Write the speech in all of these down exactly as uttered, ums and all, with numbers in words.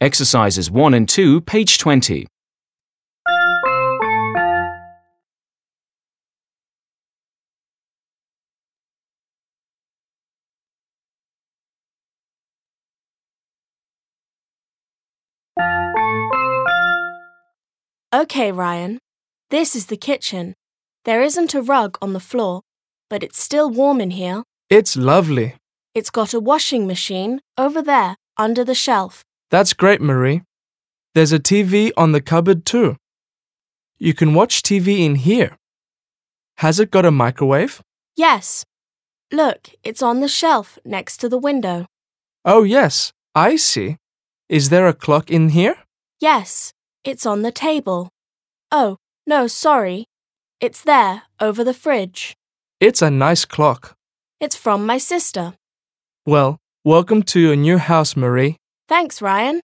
Exercises one and two, page twenty. Okay, Ryan. This is the kitchen. There isn't a rug on the floor, but it's still warm in here. It's lovely. It's got a washing machine over there under the shelf. That's great, Marie. There's a T V on the cupboard too. You can watch T V in here. Has it got a microwave? Yes. Look, it's on the shelf next to the window. Oh, yes, I see. Is there a clock in here? Yes, it's on the table. Oh, no, sorry. It's there, over the fridge. It's a nice clock. It's from my sister. Well, welcome to your new house, Marie. Thanks, Ryan.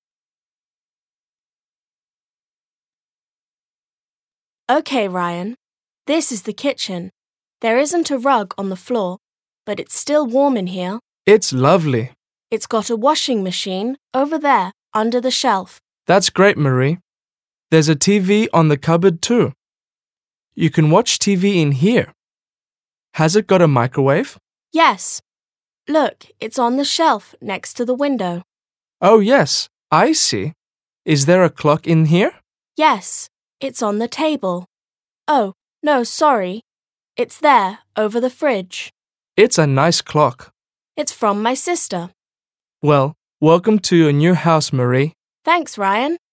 Okay, Ryan. This is the kitchen. There isn't a rug on the floor, but it's still warm in here. It's lovely. It's got a washing machine over there under the shelf. That's great, Marie. There's a T V on the cupboard too. You can watch T V in here. Has it got a microwave? Yes. Look, it's on the shelf next to the window. Oh, yes, I see. Is there a clock in here? Yes, it's on the table. Oh, no, sorry. It's there, over the fridge. It's a nice clock. It's from my sister. Well, welcome to your new house, Marie. Thanks, Ryan.